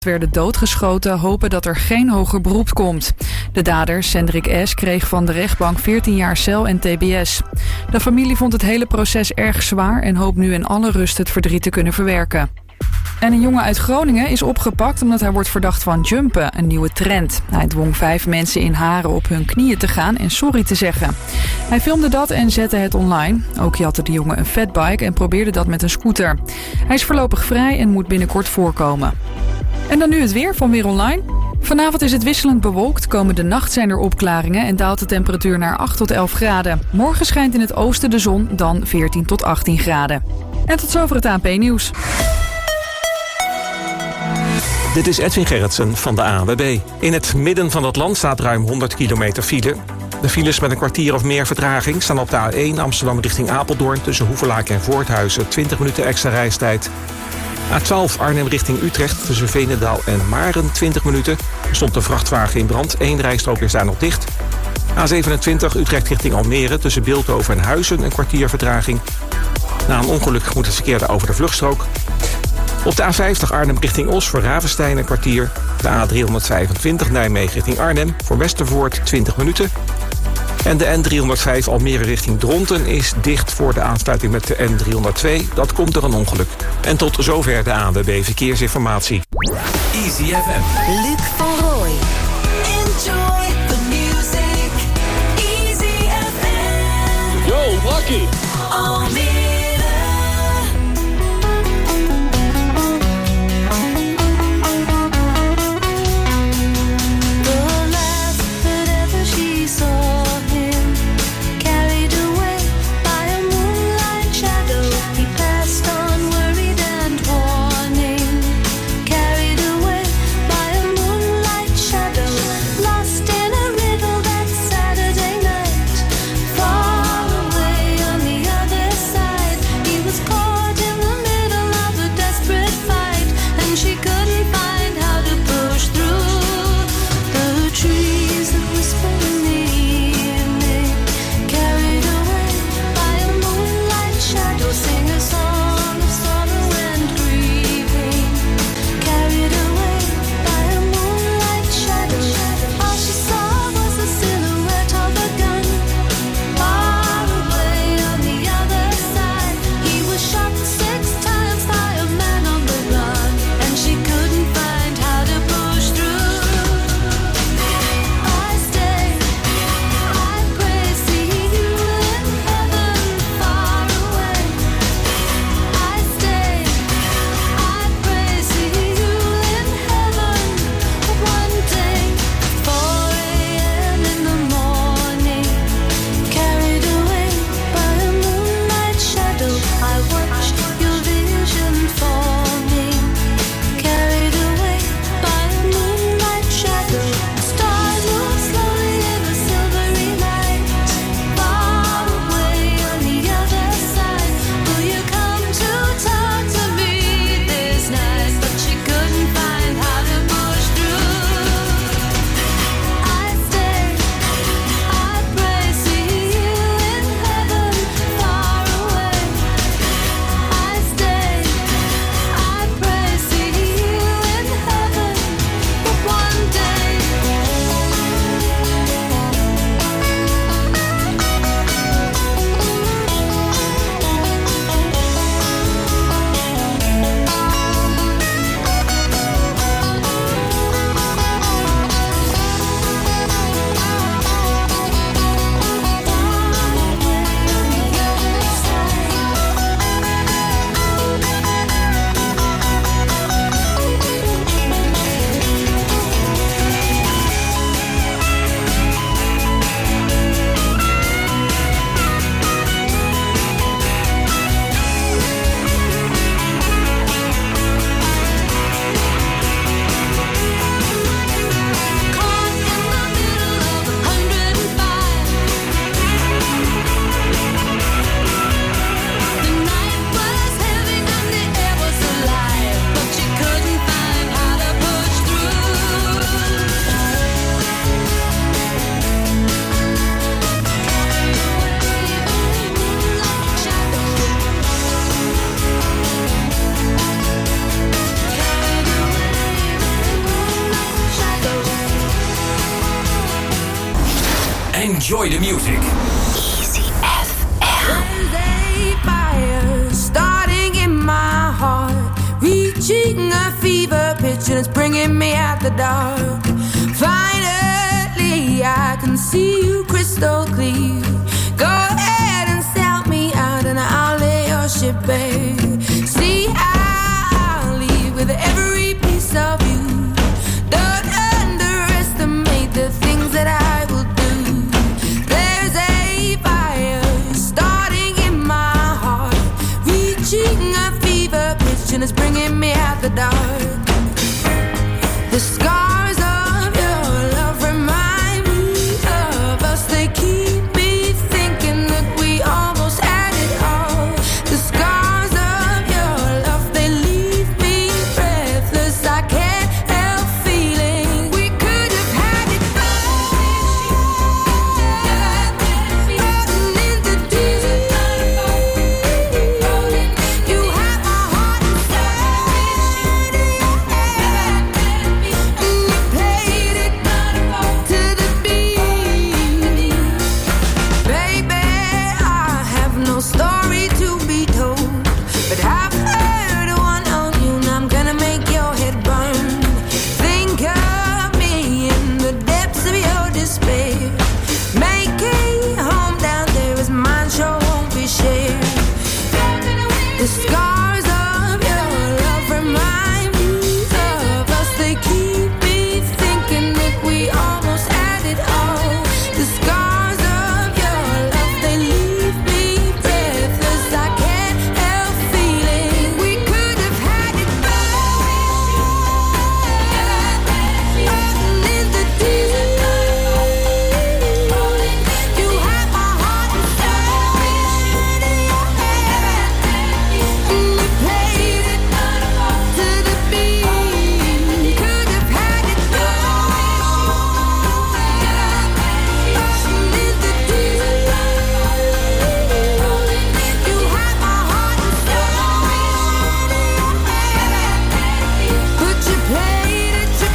werden doodgeschoten, hopen dat er geen hoger beroep komt. De dader, Cendrik S., kreeg van de rechtbank 14 jaar cel en tbs. De familie vond het hele proces erg zwaar en hoopt nu in alle rust het verdriet te kunnen verwerken. En een jongen uit Groningen is opgepakt omdat hij wordt verdacht van jumpen, een nieuwe trend. Hij dwong 5 mensen in Haren op hun knieën te gaan en sorry te zeggen. Hij filmde dat en zette het online. Ook jatte de jongen een fatbike en probeerde dat met een scooter. Hij is voorlopig vrij en moet binnenkort voorkomen. En dan nu het weer van Weer Online. Vanavond is het wisselend bewolkt, komende nacht zijn er opklaringen en daalt de temperatuur naar 8 tot 11 graden. Morgen schijnt in het oosten de zon, dan 14 tot 18 graden. En tot zover het ANP-nieuws. Dit is Edwin Gerritsen van de ANWB. In het midden van het land staat ruim 100 kilometer file. De files met een kwartier of meer vertraging staan op de A1 Amsterdam richting Apeldoorn tussen Hoevelaak en Voorthuizen. 20 minuten extra reistijd. A12 Arnhem richting Utrecht tussen Veenendaal en Maren 20 minuten. Er stond een vrachtwagen in brand, 1 rijstrook is daar nog dicht. A27 Utrecht richting Almere tussen Bilthoven en Huizen een kwartier vertraging. Na een ongeluk moet het verkeer daar over de vluchtstrook. Op de A50 Arnhem richting Os voor Ravenstein een kwartier. De A325 Nijmegen richting Arnhem voor Westervoort 20 minuten. En de N305 Almere richting Dronten is dicht voor de aansluiting met de N302. Dat komt door een ongeluk. En tot zover de ANWB Verkeersinformatie. Easy FM. Luc van Rooij. Enjoy the music. Easy FM. Yo, Lucky. Almere. Enjoy the music. Easy FM. There's a fire starting in my heart, reaching a fever pitch and it's bringing me out the dark. Finally, I can see you crystal clear. Go ahead and sell me out and I'll lay your ship bare. See, I'll leave with every piece of you. Don't underestimate the things that I will do. There's a fire starting in my heart, reaching a fever pitch and it's bringing me out the dark. The scars of your love remind me of us. They keep me thinking that we almost had it all. The scars of your love, they leave me breathless. I can't help feeling we could have had it all. Floating in the deep. You have my heart inside. And you played it to the beat. Baby, I have no story to be told, but I've heard one on you and I'm gonna make your head burn. Think of me in the depths of your despair. Make a home down there as mine sure won't be shared. The scars of your love remind me of us. They keep me thinking that we almost had it all. The scars of your love, they leave me breathless. I can't help feeling we could have had it all. Floating in the deep. You have my heart inside. And you played it to the beat. Could have had it all. Floating in the deep. You have my heart inside. But you played it to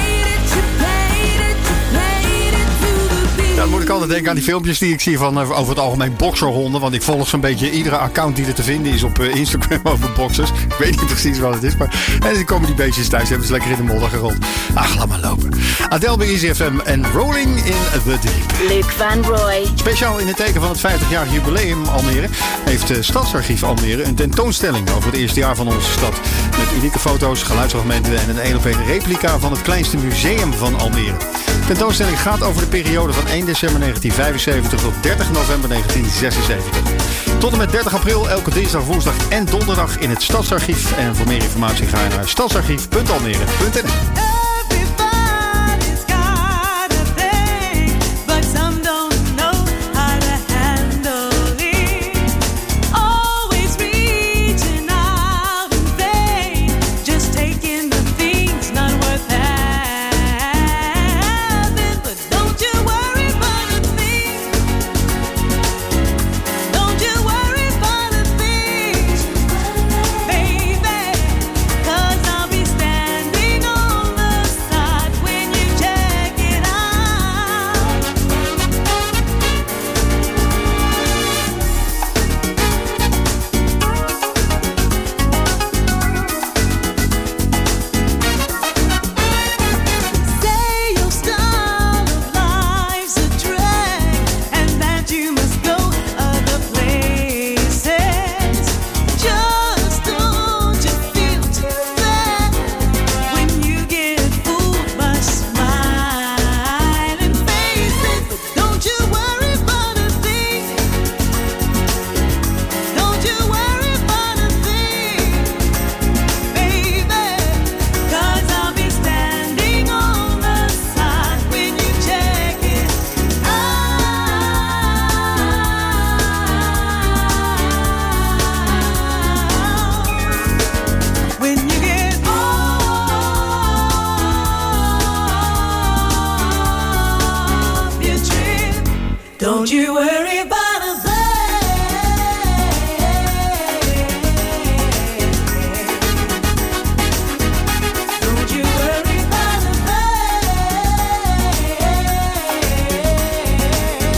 the beat. Ja, dan moet ik altijd denken aan die filmpjes die ik zie van over het algemeen bokserhonden. Want ik volg zo'n beetje iedere account die er te vinden is op Instagram over boxers. Ik weet niet precies wat het is, maar en dan komen die beestjes thuis, hebben ze lekker in de modder gerold. Ach, laat maar lopen. Adele bij Easy FM en Rolling in the Deep. Luc van Roy. Speciaal in het teken van het 50-jarig jubileum Almere heeft Stadsarchief Almere een tentoonstelling over het eerste jaar van onze stad. Met unieke foto's, geluidsfragmenten en een 1-op-1 replica van het kleinste museum van Almere. De tentoonstelling gaat over de periode van 1 december 1975 tot 30 november 1976. Tot en met 30 april elke dinsdag, woensdag en donderdag in het Stadsarchief. En voor meer informatie ga je naar stadsarchief.almere.nl. Everybody's got a thing, but some don't know how to handle it. Always reaching out in vain, just taking the things not worth having. But don't you worry about a thing. Don't you worry about a thing, baby. 'Cause I'll be standing on the side when you check it out. Say your style of life's a drag and that you must go other places. Just don't you feel too bad when you get fooled by smiling faces. But don't you worry about a thing. Don't you worry about a thing, baby. 'Cause I'll be standing on the side when you check it out. When you get off your trip, don't you worry about a thing. Don't you worry about a thing.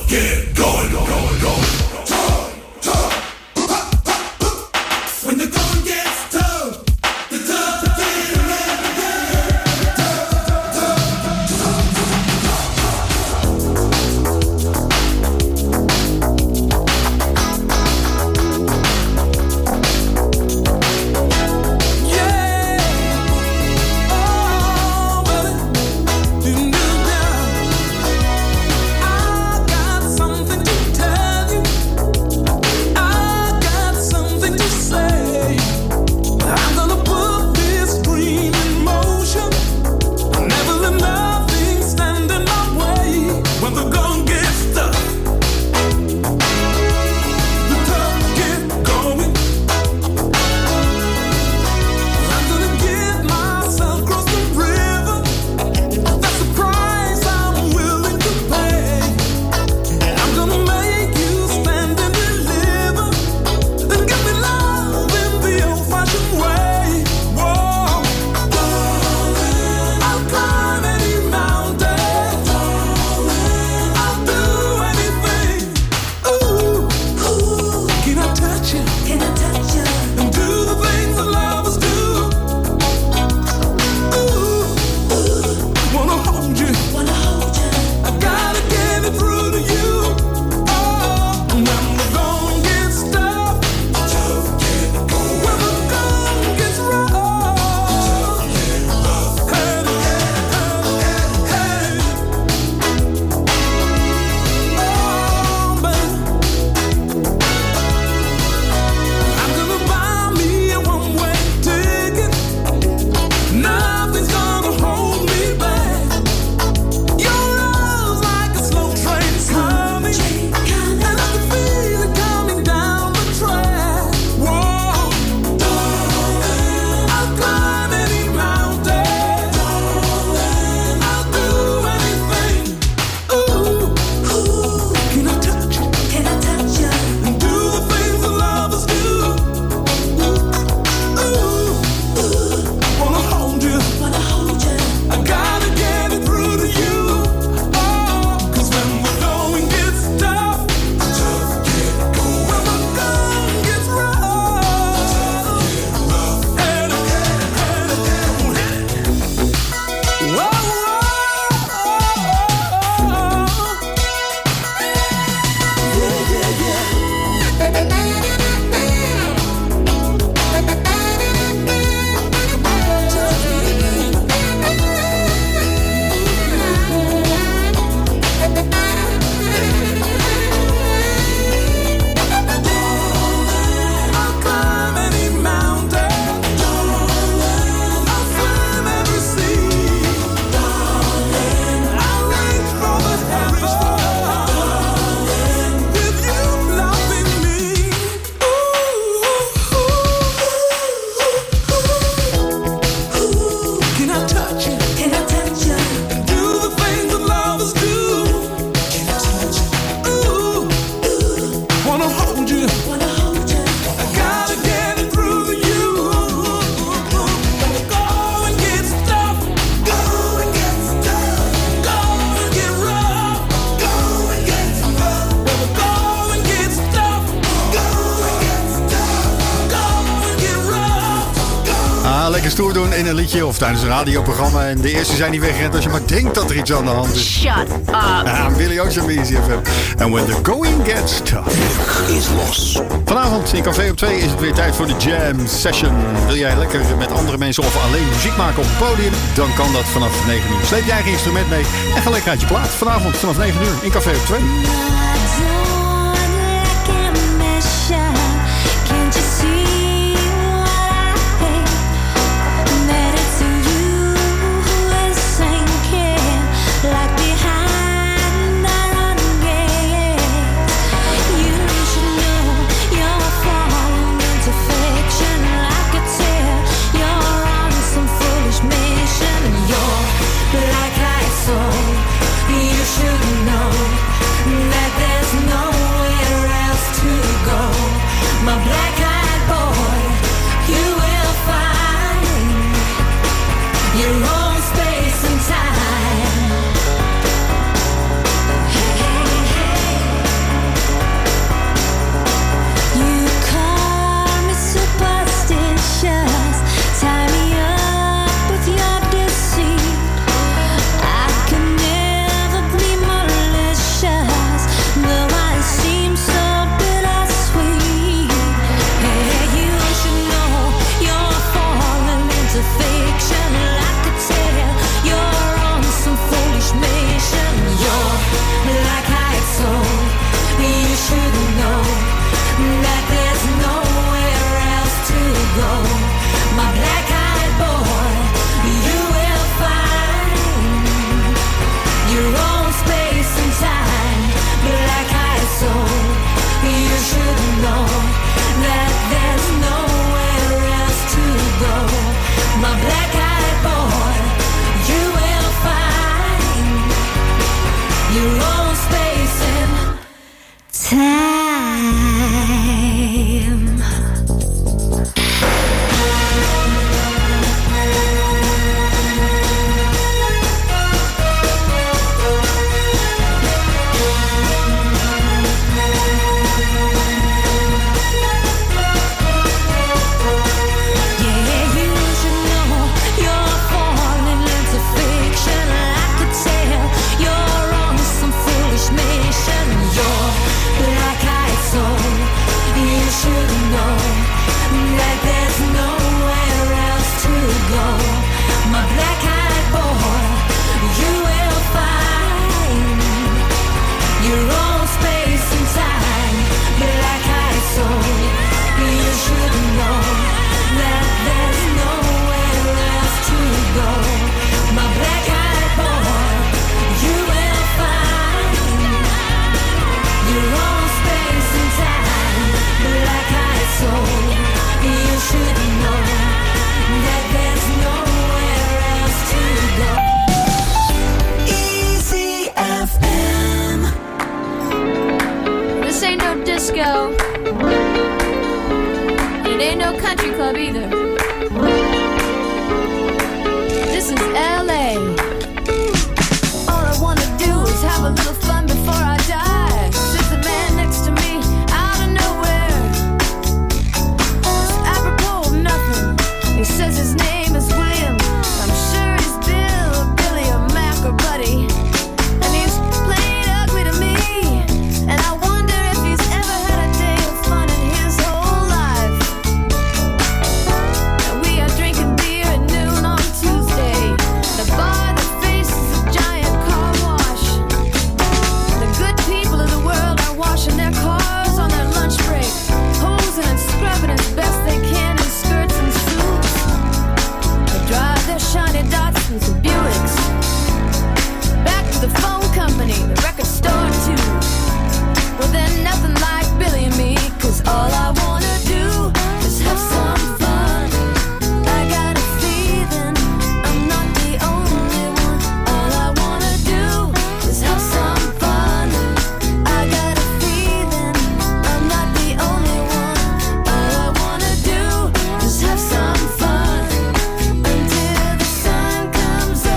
Lekker stoer doen in een liedje of tijdens een radioprogramma. En de eerste zijn die weggerend als je maar denkt dat er iets aan de hand is. Shut up. Billy Ocean bij Easy FM. And when the going gets tough. Is los. Vanavond in Café op 2 is het weer tijd voor de Jam Session. Wil jij lekker met andere mensen of alleen muziek maken op het podium? Dan kan dat vanaf 9 uur. Sleep je eigen instrument mee en ga lekker uit je plaat. Vanavond vanaf 9 uur in Café op 2. Can't you see what I hate? That it's you who is sinking, like behind our gates. You should know you're falling into fiction. I could tell you're on some foolish mission. You're like ice, so you should know that there's nowhere else to go. My black-eyed boy, you will find your own space and time. Hey, hey, hey. You call me superstitious, tie me up with your deceit. I can never be malicious, though I seem so bittersweet. You should know you're falling into fiction. I could tell you're on some foolish mission. You're black-eyed soul. You should know that there's nowhere else to go. My black-eyed boy, you will find your own space and time. Black-eyed soul, you should know that there's nowhere else to go. My black-eyed boy, you will find your own space and time. Disco. It ain't no country club either. This is LA. All I wanna do is have a little fun before I die. Sits a man next to me out of nowhere. It's apropos of nothing. He says his name is William. I'm sure he's Bill, Billy, or Mac, or Buddy. And he's plain ugly to me. And I wonder if he's ever had a day of fun in his whole life. And we are drinking beer at noon on Tuesday. The bar that faces a giant car wash. The good people of the world are washing their cars on their lunch break, posing and scrubbing as best they can in skirts and suits. They drive their shiny Datsuns and Buicks back to the phone company, the record store too. Well, then nothing like Billy and me, 'cause all I wanna do is have some fun. I got a feeling I'm not the only one. All I wanna do is have some fun. I got a feeling I'm not the only one. All I wanna do is have some fun until the sun comes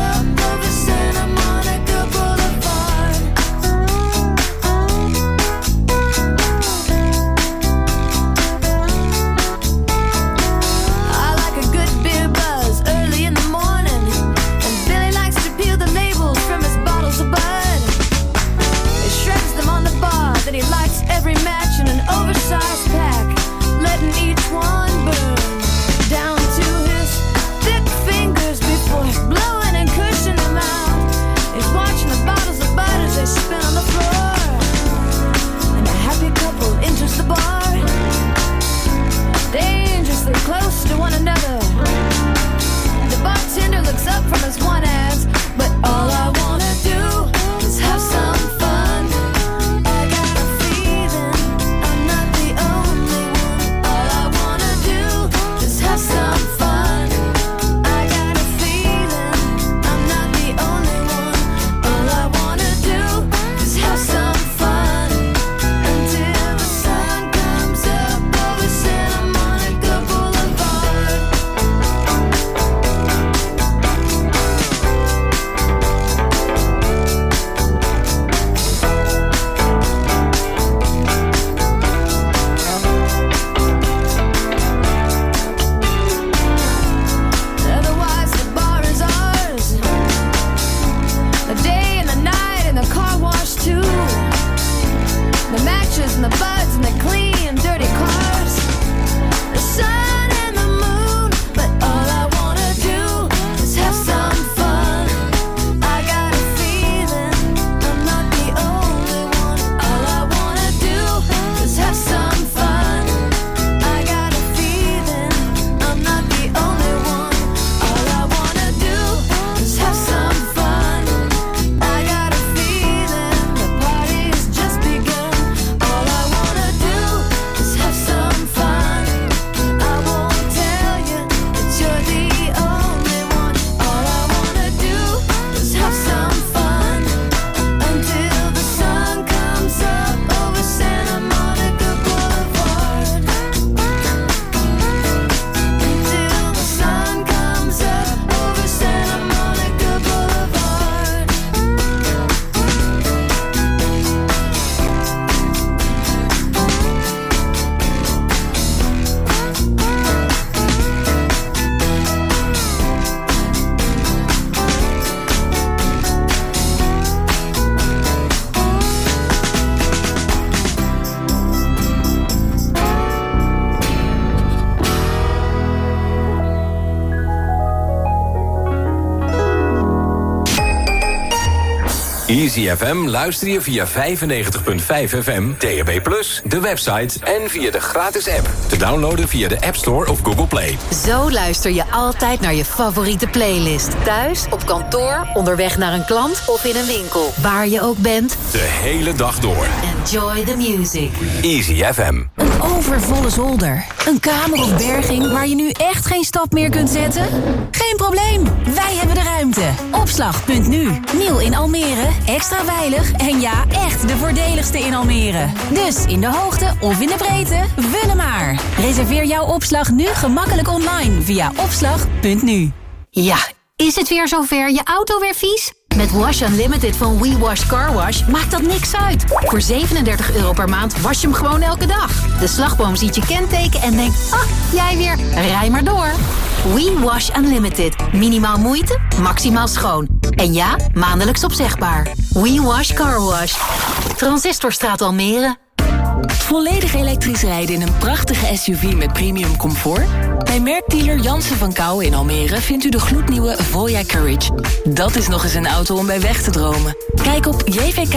Easy FM luister je via 95.5 FM, DAB+, de website en via de gratis app. Te downloaden via de App Store of Google Play. Zo luister je altijd naar je favoriete playlist. Thuis, op kantoor, onderweg naar een klant of in een winkel. Waar je ook bent. De hele dag door. Enjoy the music. Easy FM. Een overvolle zolder. Een kamer of berging waar je nu echt geen stap meer kunt zetten? Geen probleem, wij hebben de ruimte. Opslag.nu. Nieuw in Almere, extra veilig en ja, echt de voordeligste in Almere. Dus in de hoogte of in de breedte, vullen maar. Reserveer jouw opslag nu gemakkelijk online via opslag.nu. Ja, is het weer zover? Je auto weer vies? Met Wash Unlimited van We Wash Car Wash maakt dat niks uit. Voor €37 per maand was je hem gewoon elke dag. De slagboom ziet je kenteken en denkt, jij weer, rij maar door. We Wash Unlimited. Minimaal moeite, maximaal schoon. En ja, maandelijks opzegbaar. We Wash Car Wash. Transistorstraat Almere. Volledig elektrisch rijden in een prachtige SUV met premium comfort? Bij merkdealer Jansen van Kouwen in Almere vindt u de gloednieuwe Voya Courage. Dat is nog eens een auto om bij weg te dromen. Kijk op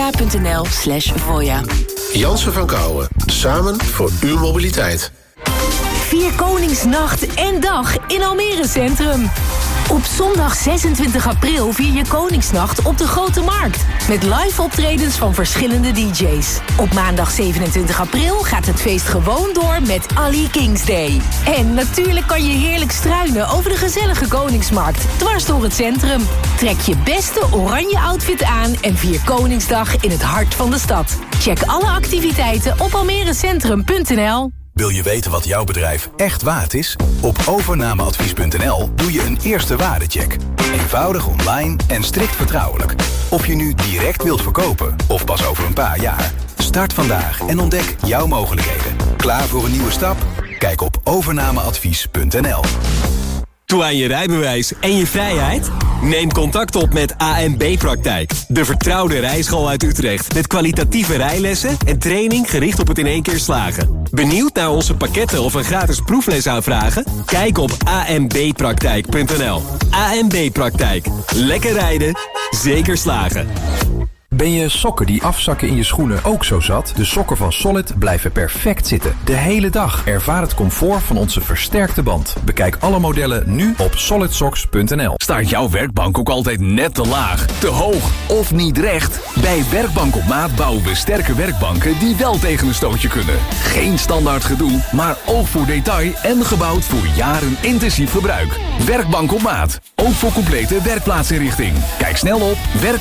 jvk.nl/Voya. Jansen van Kouwen. Samen voor uw mobiliteit. Vier Koningsnacht en dag in Almere Centrum. Op zondag 26 april vier je Koningsnacht op de Grote Markt. Met live optredens van verschillende DJ's. Op maandag 27 april gaat het feest gewoon door met Ali Kings Day. En natuurlijk kan je heerlijk struinen over de gezellige Koningsmarkt. Dwars door het centrum. Trek je beste oranje outfit aan en vier Koningsdag in het hart van de stad. Check alle activiteiten op almerecentrum.nl. Wil je weten wat jouw bedrijf echt waard is? Op overnameadvies.nl doe je een eerste waardecheck. Eenvoudig online en strikt vertrouwelijk. Of je nu direct wilt verkopen of pas over een paar jaar. Start vandaag en ontdek jouw mogelijkheden. Klaar voor een nieuwe stap? Kijk op overnameadvies.nl. Toe aan je rijbewijs en je vrijheid? Neem contact op met ANB Praktijk. De vertrouwde rijschool uit Utrecht. Met kwalitatieve rijlessen en training gericht op het in één keer slagen. Benieuwd naar onze pakketten of een gratis proefles aanvragen? Kijk op anbpraktijk.nl. ANB Praktijk. Lekker rijden, zeker slagen. Ben je sokken die afzakken in je schoenen ook zo zat? De sokken van Solid blijven perfect zitten. De hele dag. Ervaar het comfort van onze versterkte band. Bekijk alle modellen nu op solidsocks.nl. Staat jouw werkbank ook altijd net te laag, te hoog of niet recht? Bij Werkbank op Maat bouwen we sterke werkbanken die wel tegen een stootje kunnen. Geen standaard gedoe, maar oog voor detail en gebouwd voor jaren intensief gebruik. Werkbank op Maat. Ook voor complete werkplaatsinrichting. Kijk snel op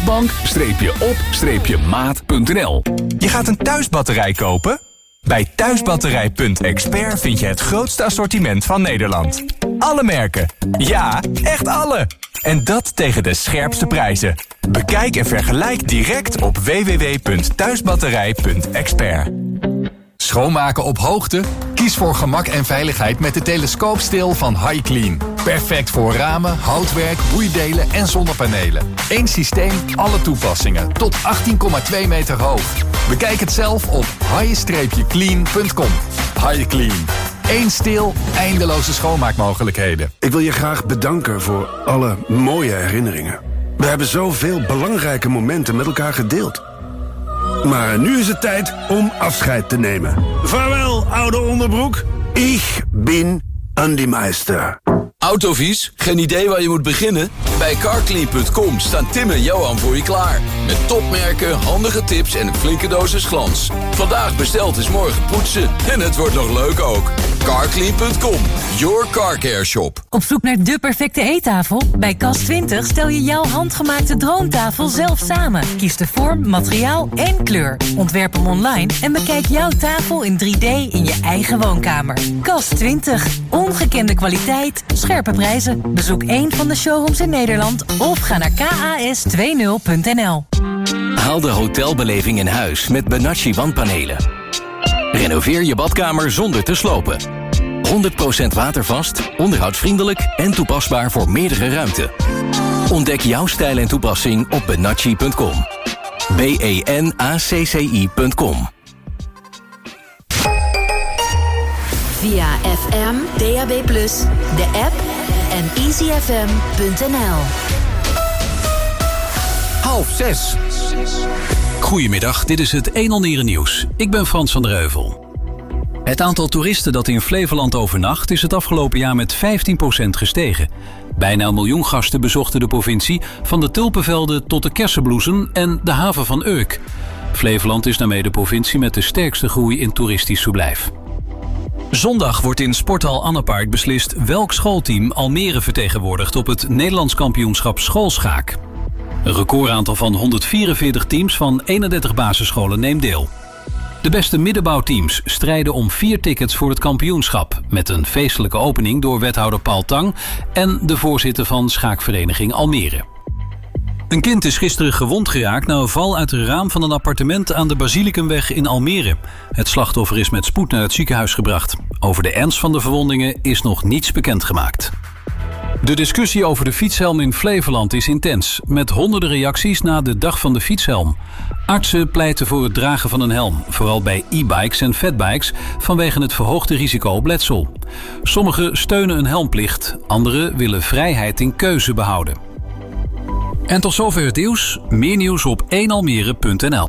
werkbank-op-maat.nl. Je gaat een thuisbatterij kopen? Bij Thuisbatterij.expert vind je het grootste assortiment van Nederland. Alle merken. Ja, echt alle. En dat tegen de scherpste prijzen. Bekijk en vergelijk direct op www.thuisbatterij.expert. Schoonmaken op hoogte? Kies voor gemak en veiligheid met de telescoopsteel van HiClean. Perfect voor ramen, houtwerk, boeidelen en zonnepanelen. Eén systeem, alle toepassingen. Tot 18,2 meter hoog. Bekijk het zelf op hi-clean.com. HiClean. Eén steel, eindeloze schoonmaakmogelijkheden. Ik wil je graag bedanken voor alle mooie herinneringen. We hebben zoveel belangrijke momenten met elkaar gedeeld. Maar nu is het tijd om afscheid te nemen. Vaarwel, oude onderbroek. Ik ben Andy Meister. Autovies? Geen idee waar je moet beginnen? Bij carclean.com staan Tim en Johan voor je klaar. Met topmerken, handige tips en een flinke dosis glans. Vandaag besteld is morgen poetsen. En het wordt nog leuk ook. Carclean.com, your car care shop. Op zoek naar de perfecte eettafel? Bij Cas20 stel je jouw handgemaakte droomtafel zelf samen. Kies de vorm, materiaal en kleur. Ontwerp hem online en bekijk jouw tafel in 3D in je eigen woonkamer. Cas20. Ongekende kwaliteit, scherpe prijzen. Bezoek één van de showrooms in Nederland of ga naar kas20.nl. Haal de hotelbeleving in huis met Benacci wandpanelen. Renoveer je badkamer zonder te slopen. 100% watervast, onderhoudsvriendelijk en toepasbaar voor meerdere ruimten. Ontdek jouw stijl en toepassing op benacci.com. benacci.com. Via FM, DAB+, de app en easyfm.nl. 1,6. Goedemiddag, dit is het 1 Almere nieuws. Ik ben Frans van der Heuvel. Het aantal toeristen dat in Flevoland overnacht is het afgelopen jaar met 15% gestegen. Bijna 1 miljoen gasten bezochten de provincie, van de tulpenvelden tot de kersenbloesem en de haven van Urk. Flevoland is daarmee de provincie met de sterkste groei in toeristisch verblijf. Zondag wordt in Sporthal Annepaard beslist welk schoolteam Almere vertegenwoordigt op het Nederlands kampioenschap schoolschaak. Een recordaantal van 144 teams van 31 basisscholen neemt deel. De beste middenbouwteams strijden om 4 tickets voor het kampioenschap, met een feestelijke opening door wethouder Paul Tang en de voorzitter van schaakvereniging Almere. Een kind is gisteren gewond geraakt na een val uit het raam van een appartement aan de Basilicumweg in Almere. Het slachtoffer is met spoed naar het ziekenhuis gebracht. Over de ernst van de verwondingen is nog niets bekendgemaakt. De discussie over de fietshelm in Flevoland is intens, met honderden reacties na de dag van de fietshelm. Artsen pleiten voor het dragen van een helm, vooral bij e-bikes en fatbikes, vanwege het verhoogde risico op letsel. Sommigen steunen een helmplicht, anderen willen vrijheid in keuze behouden. En tot zover het nieuws. Meer nieuws op 1almere.nl.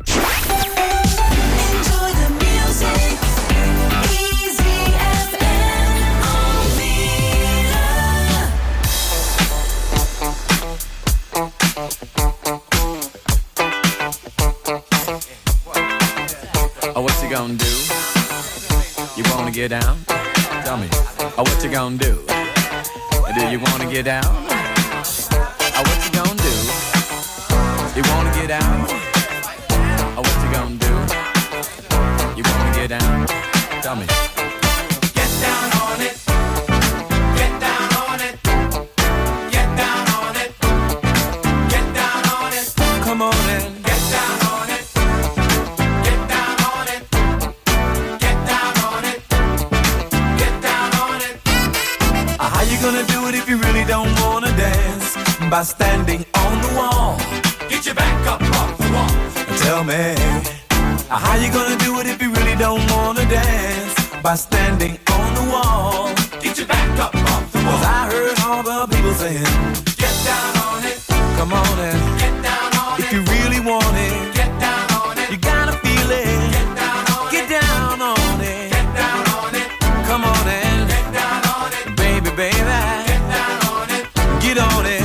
Oh, what you gonna do? You wanna get down? Tell me. Oh, what you gonna do? Do you wanna get down? Oh, what you gonna do? You wanna get down? Oh, what you gonna do? You wanna get down? Tell me. Get down on it. Get down on it. Get down on it. Get down on it. Come on in. Get down on it. Get down on it. Get down on it. Get down on it. How you gonna do it if you really don't wanna dance? By standing on the wall. Get your back up off the wall. Tell me, how you gonna do it if you really don't wanna dance? By standing on the wall. Get your back up off the wall. 'Cause I heard all the people saying, get down on it. Come on and get down on it. If you really want it, get down on it. You gotta feel it. Get down on it. Get down on it. Get down on it. Come on and get down on it. Baby, baby. Get down on it. Get on it.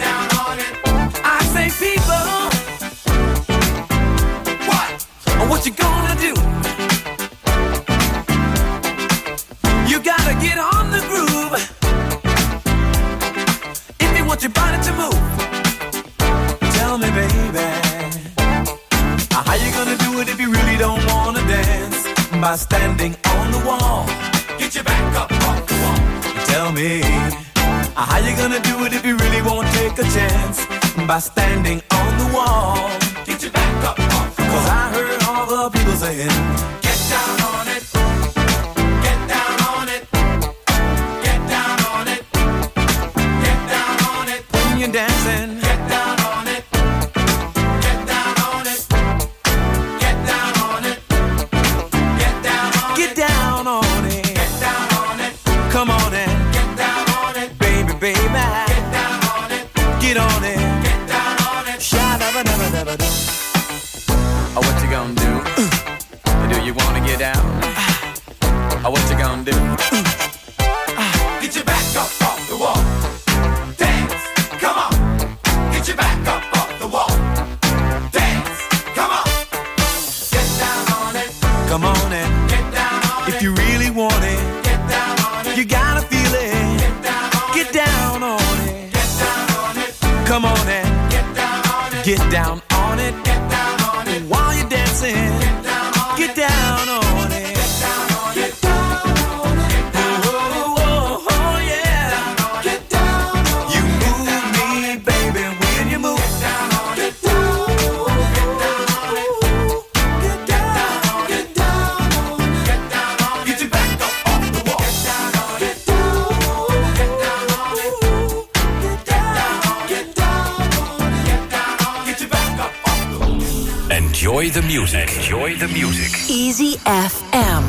People, what you gonna do? You gotta get on the groove if you want your body to move. Tell me, baby, how you gonna do it if you really don't wanna dance? By standing on the wall. Get your back up off the wall. Tell me, how you gonna do it if you really won't take a chance? By standing on the wall. Get your back up off the wall. 'Cause I heard all the people saying, get down on it. Get down on it. Get down on it. Get down on it. When you're dancing, get down on it. Get down on it. Get down on it. Get down on it. Get down on it. Get down on it. Come on and get down on it. Baby, baby. Get down on it. Get on it. Oh, what you gonna do? Do you wanna get down? Oh, what you gonna do? Get your back up off the wall. Dance, come on. Get your back up off the wall. Dance, come on. Get down on it. Come on and get down on it. If you really want it, get down on it. You gotta feel it. Get down on it. Get down on it. Get down on it. Come on and get down on it. Get down on it. Get down on it. While you're dancing, get down on it. Get down on it. Get down on it. Oh, oh, oh, yeah. Get down on it. You move me, baby, when you move. Get down on it. Get down on it. Get down on it. Get down on it. Get down on it. Get your back up off the wall. Get down on it. Get down on it. Get down on it. Get down on it. Get down on it. Get down on it. Get your back up off the wall. Enjoy the music. Enjoy the music. Easy FM.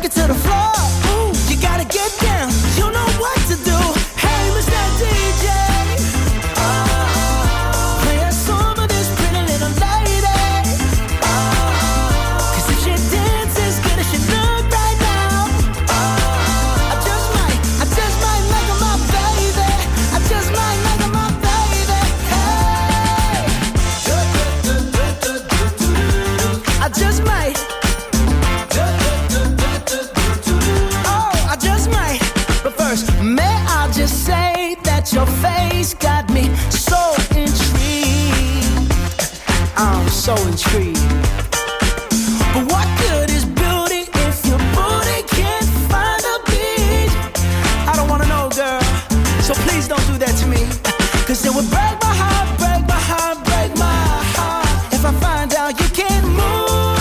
it to the floor, ooh, you gotta get down. You know what to do. Hey, Mr. DJ, play a song of this pretty little lady. 'Cause if she dances good as she look right now, I just might make her my baby. I just might make her my baby. Hey, I just might. Oh, I just might. But first, may I just say that your face got me so intrigued. I'm so intrigued. But what good is beauty if your booty can't find a beat? I don't wanna know, girl, so please don't do that to me. 'Cause it would break my heart, break my heart, break my heart if I find out you can't move.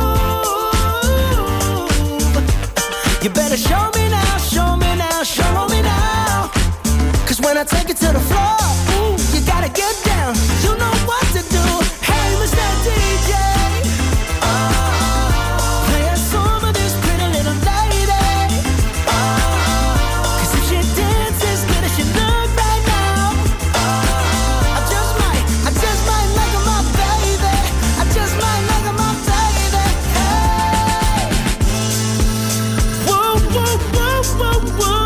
You better show me now, show me now, show me now. 'Cause when I take it to the floor, ooh, you gotta get down. You know what to do. Hey, Mr. DJ, play a song of this pretty little lady. 'Cause if she dances good as she look right now, I just might make her my baby. I just might make her my baby. Hey, whoa, whoa, whoa, whoa, whoa.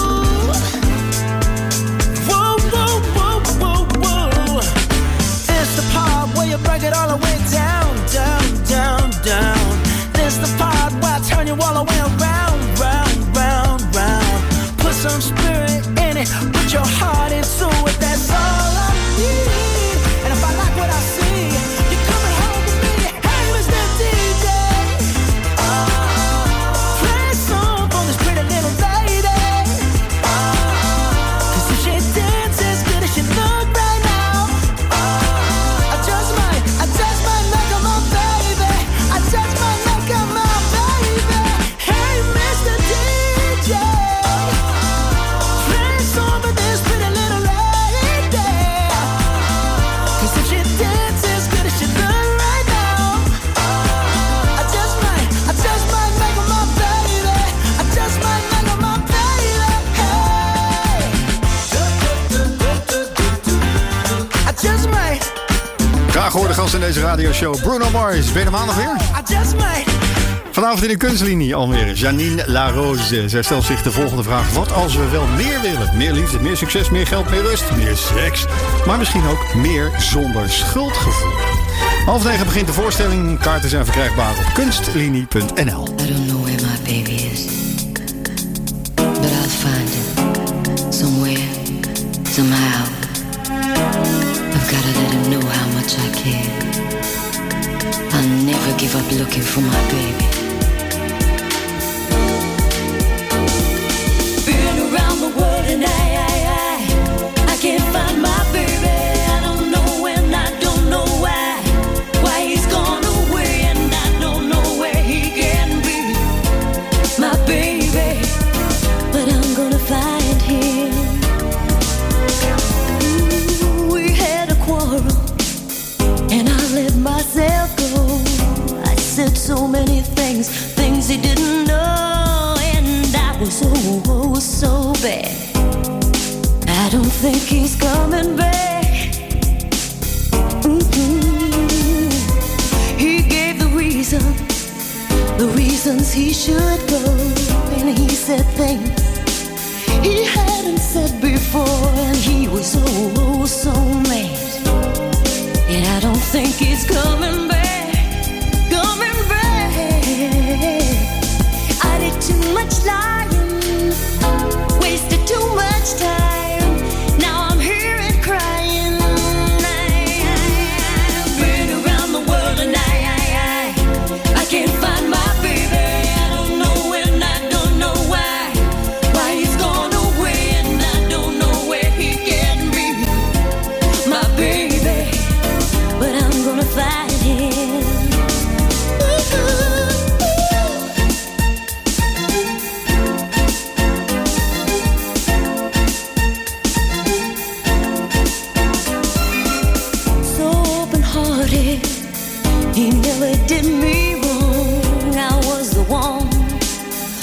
Whoa, whoa, whoa, whoa, whoa. This the part where you break it all the way down, down, down, down. This the part where I turn you all the way around, round, round, round. Put some spirit in it, put your heart into it. That's all I need. And if I like what I see, you're coming home with me. Hey, Mr. DJ, play a song for this pretty little lady. 'Cause if she dances good as she look right now, I just might make her my baby. I just might make her my baby. Hey, Mr. DJ, play a song for this pretty little lady. 'Cause if she dances good as she look right now, I just might make her my baby. I just might make her my baby. Hey, I just might. Graag gehoorde gast in deze radioshow, Bruno Mars. Ben je er maandag weer? I just might. Vanavond in de kunstlinie Almere, Janine Larose. Zij stelt zich de volgende vraag. Wat als we wel meer willen? Meer liefde, meer succes, meer geld, meer rust, meer seks. Maar misschien ook meer zonder schuldgevoel. 8:30 begint de voorstelling. Kaarten zijn verkrijgbaar op kunstlinie.nl. I don't know where my baby is, but I'll find him somewhere, somehow. I've gotta let him know how much I care. I'll never give up looking for my baby. Been around the world and I can't find my baby. I don't know and I don't know why he's gone away, and I don't know where he can be. My baby, but I'm gonna find him. Ooh, we had a quarrel and I let myself go. I said so many things he didn't know, and I was so bad. I don't think he's coming back. He gave the reasons he should go, and he said things he hadn't said before, and he was so mad. And I don't think he's coming back. I did too much lying, wasted too much time. Now I'm here and crying. I've been around the world and I can't find my baby. I don't know and I don't know why he's gone away, and I don't know where he can be. My baby, but I'm gonna find him. He never did me wrong. I was the one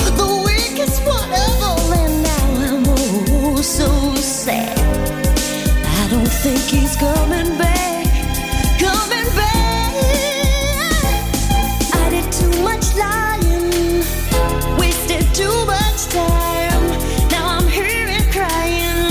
keeps coming back, coming back. I did too much lying, wasted too much time. Now I'm here and crying.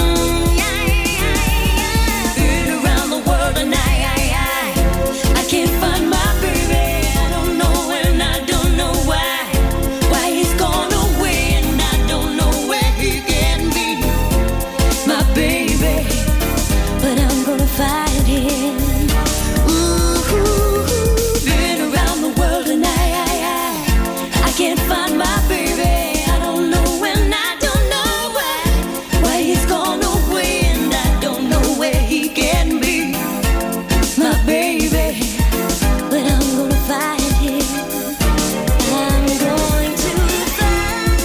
Been around the world and I can't find my baby. I don't know and I don't know why he's gone away and I don't know where he can be. My baby, but I'm gonna find him. Ooh, been around the world and I can't find my baby. I don't know and I don't know why he's gone away and I don't know where he can be. My baby, but I'm gonna find him. I'm going to find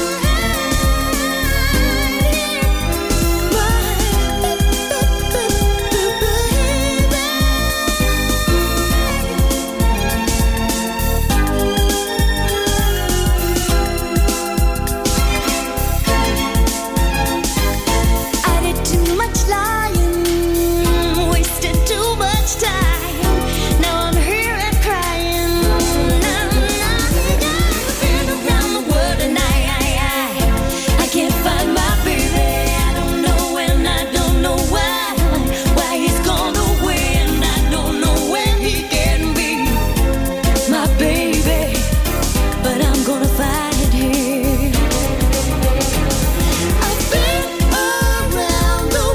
I did too much lying, wasted too much time. Now I'm here and crying. Been around the world and I can't find my baby. I don't know and I don't know why he's gone away and I don't know where he can be. My baby, but I'm gonna find him. I've been around the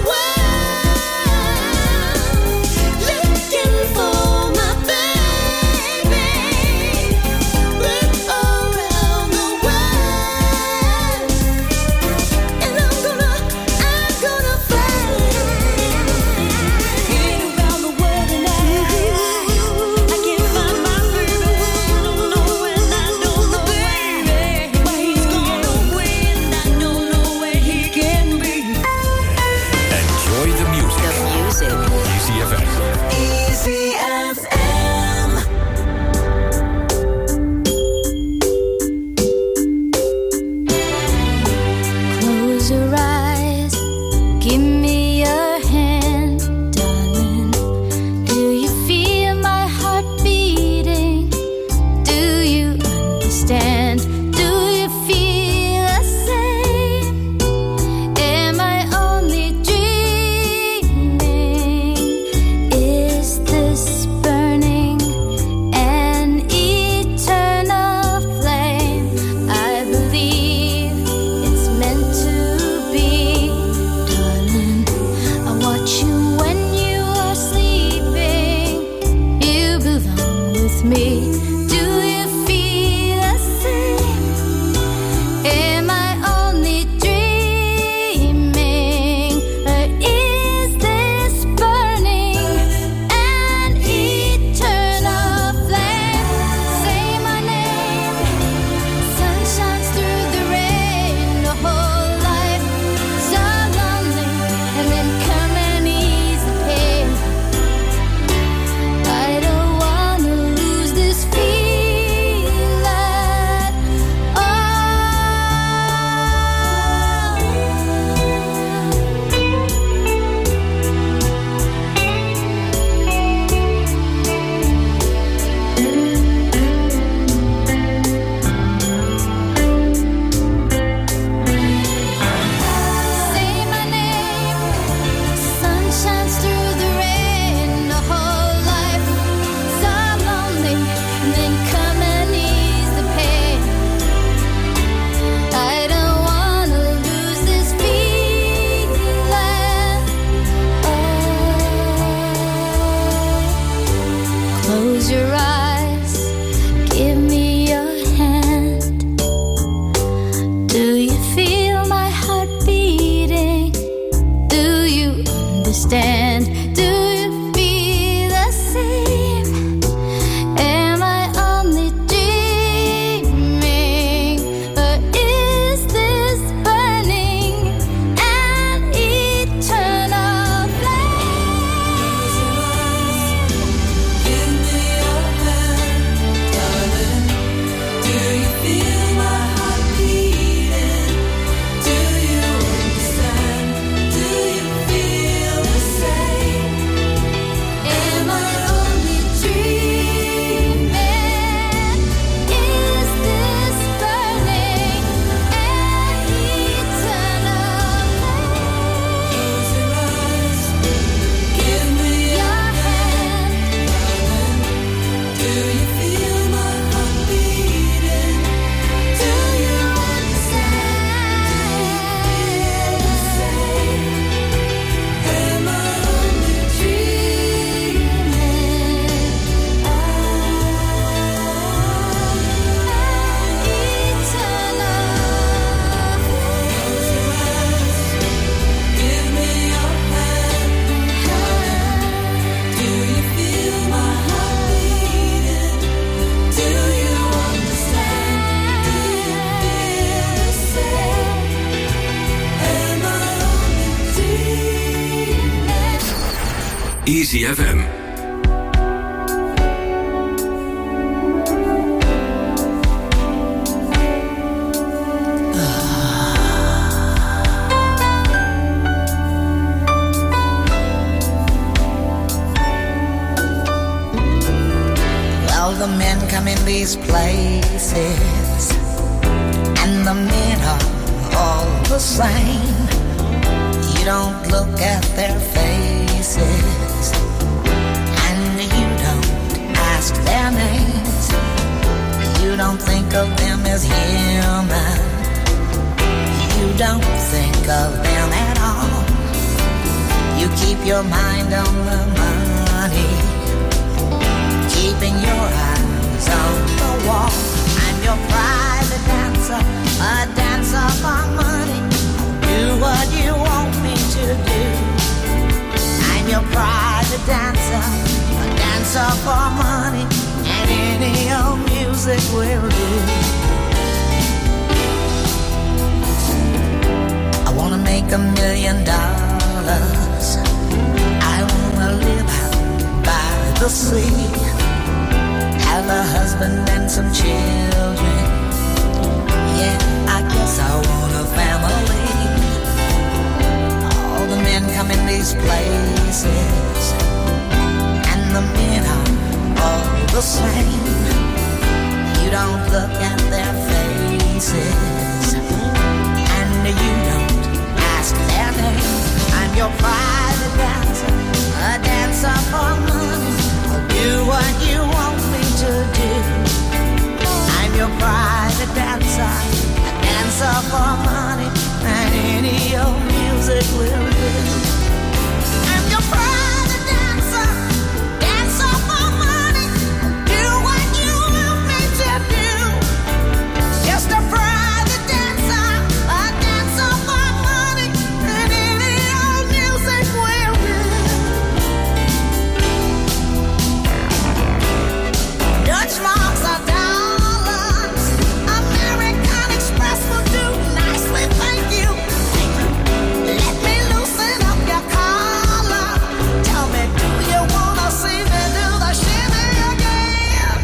world looking for my baby. Been around the world, and I'm gonna find him. Been around the world and I can't find my baby. I don't know and I don't know why he's gone away and I don't know where he can be. Enjoy the music. Easy FM. Easy FM. Close your eyes, give me your hand, darling. Do you feel my heart beating? Do you understand? Do you feel the same? Am I only dreaming? Is this burning an eternal flame? I believe it's meant to be, darling. I watch you when you are sleeping. You belong with me. Do you feel the same? Am I only dreaming? Or is this burning an eternal flame? Say my name. Sun shines through the rain. The whole life so lonely, and then come and ease the pain. I don't wanna lose this feeling. Oh. Say my name. Sun shines through the rain. The whole life so lonely, and then come and ease the pain. I don't wanna lose this feeling. Oh. Close your eyes, give me your hand. Do you feel my heart beating? Do you understand? Do you feel the same? Am I only dreaming? Or is this burning an eternal flame? Give me your hand. Easy FM. Well, the men come in these places, and the men are all the same. You don't look at their faces, and you don't ask their names. You don't think of them as human. You don't think of them at all. You keep your mind on the money, keeping your eyes on the wall. I'm your private dancer, a dancer for money. Do what you want me to do. I'm your private dancer, a dancer for money, and any old music will do. I wanna make $1 million. I wanna live out by the sea, have a husband and some children. Yeah, I guess I want a family. All the men come in these places, and the men are all the same. You don't look at their faces, and you don't ask their name. I'm your private dancer, a dancer for money. I'll do what you want me to do. I'm your private dancer, a dancer for money, and any old music will do. I'm your private dancer, dancer for money. Do what you want me to do. Just a private dancer, a dancer for money, and any old music will do. Dutch marks are dollars, American Express will do nicely, thank you. Let me loosen up your collar. Tell me, do you wanna see me do the shimmy again?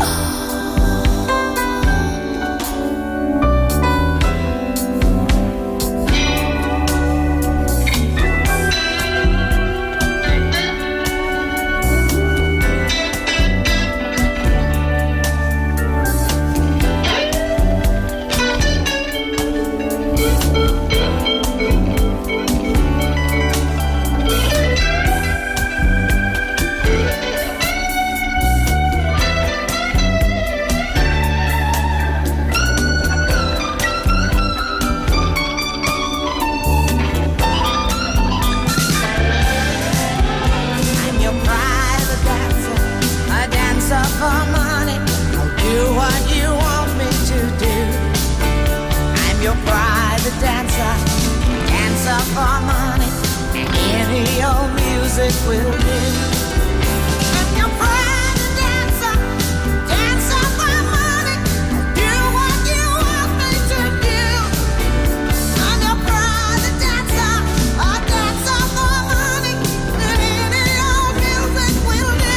I'm your private dancer, a dancer for money. I'll do what you want me to do. I'm your private dancer, dancer for money, and any old music will do. I'm your private dancer, dancer for money. I'll do what you want me to do. I'm your private dancer, a dancer for money, and any old music will do.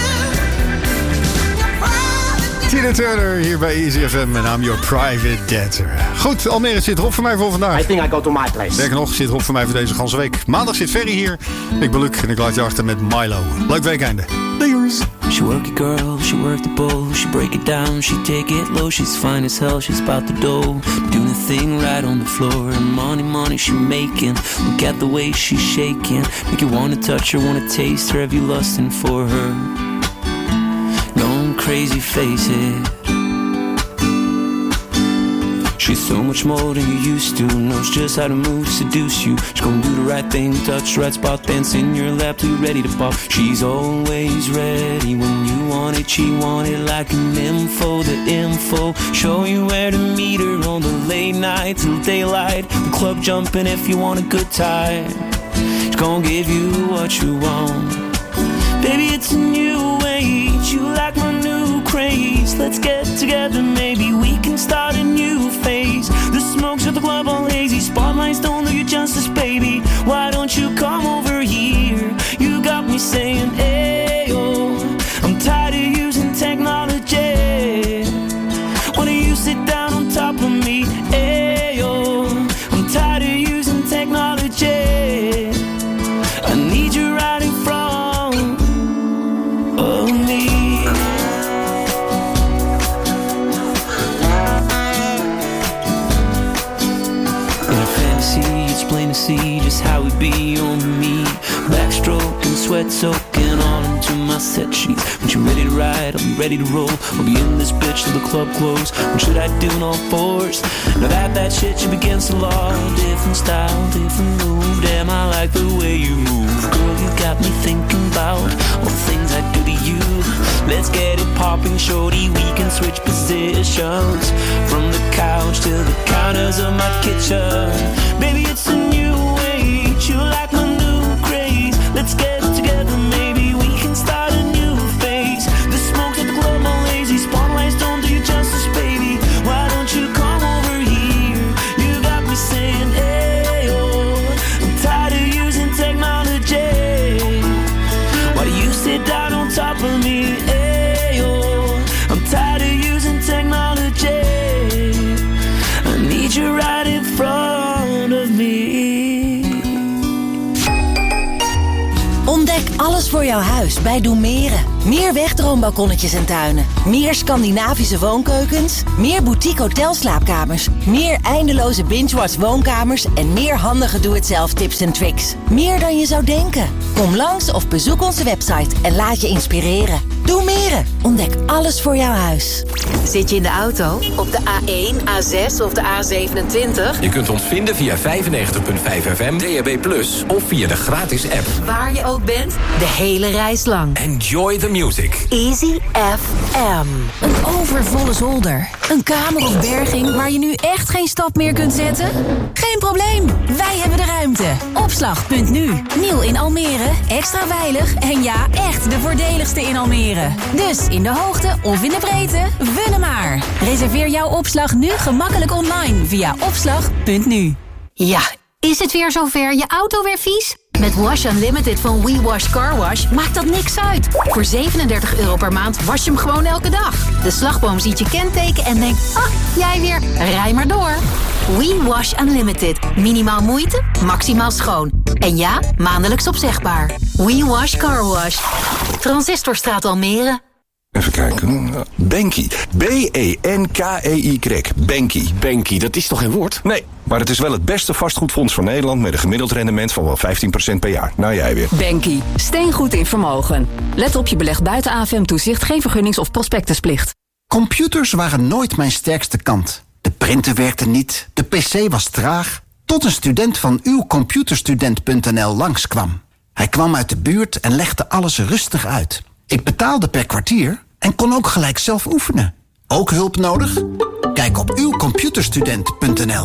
Tina Turner hier bij Easy FM en I'm your private dancer. Goed, Almere zit erop voor mij voor vandaag. I think I go to my place. Sterker nog, zit erop voor mij voor deze ganse week. Maandag zit Ferry hier. Ik ben Luc en ik laat je achter met Milo. Leuk weekeinde. Doei. She work it girl, she work the bowl, she break it down, she take it low, she's fine as hell, she's about the dough, doing the thing right on the floor, and money she making, look at the way she's shaking, make you wanna touch her, wanna taste her, have you lusting for her, going crazy, face it. She's so much more than you used to. Knows just how to move, seduce you. She's gonna do the right thing, touch the right spot, dance in your lap, too ready to pop. She's always ready when you want it. She want it like an info, the info. Show you where to meet her on the late night till daylight. The club jumping if you want a good time. She's gonna give you what you want. Baby, it's a new age. You like my new craze. Let's get together, maybe we can start a new phase. The smokes at the club all hazy. Spotlights don't do you justice, baby. Why don't you come over here? You got me saying, hey. be on me. Backstroke and sweat soaking all into my set sheets. When you're ready to ride, I'll be ready to roll. I'll be in this bitch till the club close. What should I do on all fours? Now that shit should begin to law. Different style, different move. Damn, I like the way you move. Girl, you got me thinking about all the things I do to you. Let's get it popping, shorty. We can switch positions from the couch to the counters of my kitchen. Baby, it's a new age. You like my new craze. Let's get it together, maybe we can start a new phase. The smoke's at the club, my lazy spotlights don't do you justice, baby. Why don't you come over here? You got me saying, hey, oh, I'm tired of using technology. Why do you sit down on top of me? Hey, oh, I'm tired of using technology. I need you right in front of me. Ontdek alles voor jouw huis bij Doemeren. Meer wegdroombalkonnetjes en tuinen. Meer Scandinavische woonkeukens. Meer boutique hotelslaapkamers. Meer eindeloze binge-watch woonkamers. En meer handige doe-het-zelf tips en tricks. Meer dan je zou denken. Kom langs of bezoek onze website en laat je inspireren. Doemeren. Ontdek alles voor jouw huis. Zit je in de auto? Op de A1, A6 of de A27? Je kunt ons vinden via 95.5 FM, DAB+, of via de gratis app. Waar je ook bent, de hele reis lang. Enjoy the music. Easy FM. Een overvolle zolder. Een kamer of berging waar je nu echt geen stap meer kunt zetten? Geen probleem, wij hebben de ruimte. Opslag.nu. Nieuw in Almere, extra veilig en ja, echt de voordeligste in Almere. Dus in de hoogte of in de breedte, vul hem maar. Reserveer jouw opslag nu gemakkelijk online via opslag.nu. Ja, is het weer zover? Je auto weer vies? Met Wash Unlimited van We Wash Car Wash maakt dat niks uit. Voor €37 per maand was je hem gewoon elke dag. De slagboom ziet je kenteken en denkt, ah, jij weer, rij maar door. We Wash Unlimited. Minimaal moeite, maximaal schoon. En ja, maandelijks opzegbaar. We Wash Car Wash. Transistorstraat Almere. Even kijken. Banky. B-E-N-K-E-Y. Banky. Banky, dat is toch geen woord? Nee, maar het is wel het beste vastgoedfonds van Nederland met een gemiddeld rendement van wel 15% per jaar. Nou, jij weer. Banky. Steengoed in vermogen. Let op, je belegt buiten AFM-toezicht, geen vergunnings- of prospectusplicht. Computers waren nooit mijn sterkste kant. De printer werkte niet, de pc was traag. Tot een student van uwcomputerstudent.nl langskwam. Hij kwam uit de buurt en legde alles rustig uit. Ik betaalde per kwartier en kon ook gelijk zelf oefenen. Ook hulp nodig? Kijk op uwcomputerstudent.nl.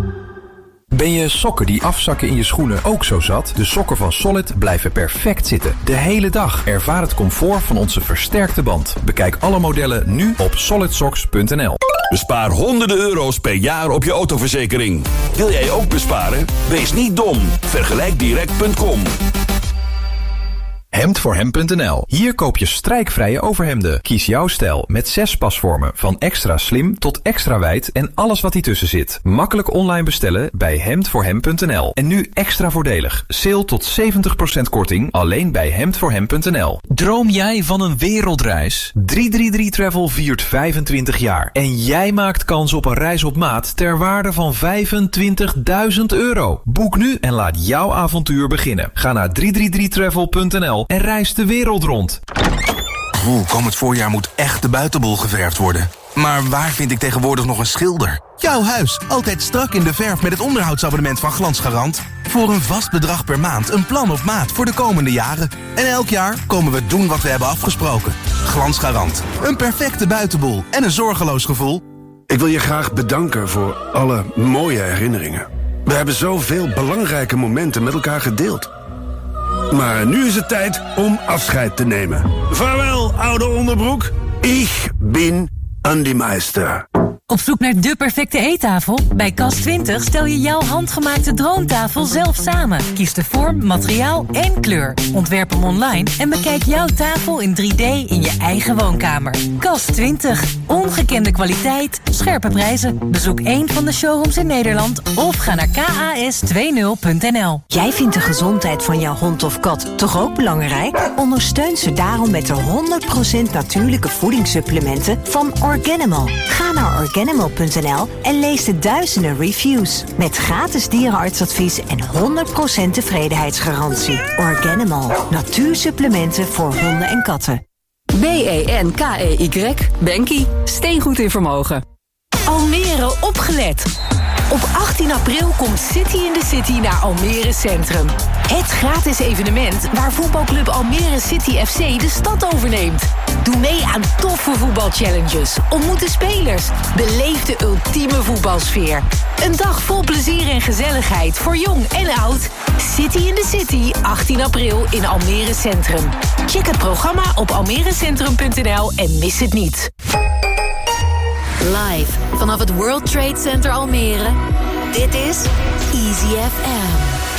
Ben je sokken die afzakken in je schoenen ook zo zat? De sokken van Solid blijven perfect zitten. De hele dag. Ervaar het comfort van onze versterkte band. Bekijk alle modellen nu op solidsocks.nl. Bespaar honderden euro's per jaar op je autoverzekering. Wil jij ook besparen? Wees niet dom. Vergelijkdirect.com. Hemdvoorhem.nl. Hier koop je strijkvrije overhemden. Kies jouw stijl met 6 pasvormen. Van extra slim tot extra wijd en alles wat ertussen zit. Makkelijk online bestellen bij hemdvoorhem.nl. En nu extra voordelig. Sale tot 70% korting alleen bij hemdvoorhem.nl. Droom jij van een wereldreis? 333 Travel viert 25 jaar. En jij maakt kans op een reis op maat ter waarde van €25.000. Boek nu en laat jouw avontuur beginnen. Ga naar 333travel.nl en reis de wereld rond. Komend voorjaar moet echt de buitenbol geverfd worden. Maar waar vind ik tegenwoordig nog een schilder? Jouw huis, altijd strak in de verf met het onderhoudsabonnement van Glansgarant. Voor een vast bedrag per maand, een plan op maat voor de komende jaren. En elk jaar komen we doen wat we hebben afgesproken. Glansgarant, een perfecte buitenbol en een zorgeloos gevoel. Ik wil je graag bedanken voor alle mooie herinneringen. We hebben zoveel belangrijke momenten met elkaar gedeeld. Maar nu is het tijd om afscheid te nemen. Vaarwel, oude onderbroek. Ik ben Andy Meister. Op zoek naar de perfecte eettafel? Bij Cas20 stel je jouw handgemaakte droomtafel zelf samen. Kies de vorm, materiaal en kleur. Ontwerp hem online en bekijk jouw tafel in 3D in je eigen woonkamer. Cas20. Ongekende kwaliteit, scherpe prijzen. Bezoek één van de showrooms in Nederland of ga naar kas20.nl. Jij vindt de gezondheid van jouw hond of kat toch ook belangrijk? Ondersteun ze daarom met de 100% natuurlijke voedingssupplementen van Organimal. Ga naar Organimal Organimal.nl en lees de duizenden reviews. Met gratis dierenartsadvies en 100% tevredenheidsgarantie. Organimal, natuursupplementen voor honden en katten. BENKEY. Bankie. Steengoed in vermogen. Almere opgelet. Op 18 april komt City in the City naar Almere Centrum. Het gratis evenement waar voetbalclub Almere City FC de stad overneemt. Doe mee aan toffe voetbalchallenges, ontmoet de spelers, beleef de ultieme voetbalsfeer. Een dag vol plezier en gezelligheid voor jong en oud. City in the City, 18 april in Almere Centrum. Check het programma op almerecentrum.nl en mis het niet. Live vanaf het World Trade Center Almere. Dit is Easy FM.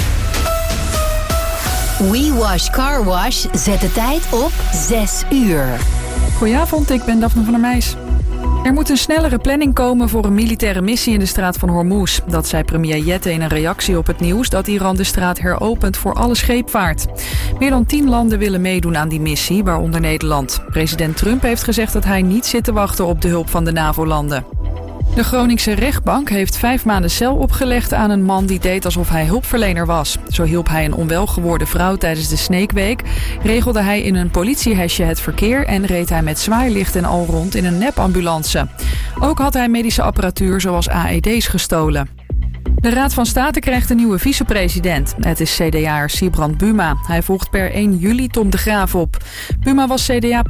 We Wash Car Wash zet de tijd op 6 uur. Goedenavond, ik ben Daphne van der Meijs. Er moet een snellere planning komen voor een militaire missie in de straat van Hormuz. Dat zei premier Jette in een reactie op het nieuws dat Iran de straat heropent voor alle scheepvaart. Meer dan 10 landen willen meedoen aan die missie, waaronder Nederland. President Trump heeft gezegd dat hij niet zit te wachten op de hulp van de NAVO-landen. De Groningse rechtbank heeft 5 maanden cel opgelegd aan een man die deed alsof hij hulpverlener was. Zo hielp hij een onwel geworden vrouw tijdens de Snake Week, regelde hij in een politiehesje het verkeer en reed hij met zwaailicht en al rond in een nepambulance. Ook had hij medische apparatuur zoals AED's gestolen. De Raad van State krijgt een nieuwe vicepresident. Het is CDA'er Sibrand Buma. Hij volgt per 1 juli Tom de Graaf op. Buma was CDA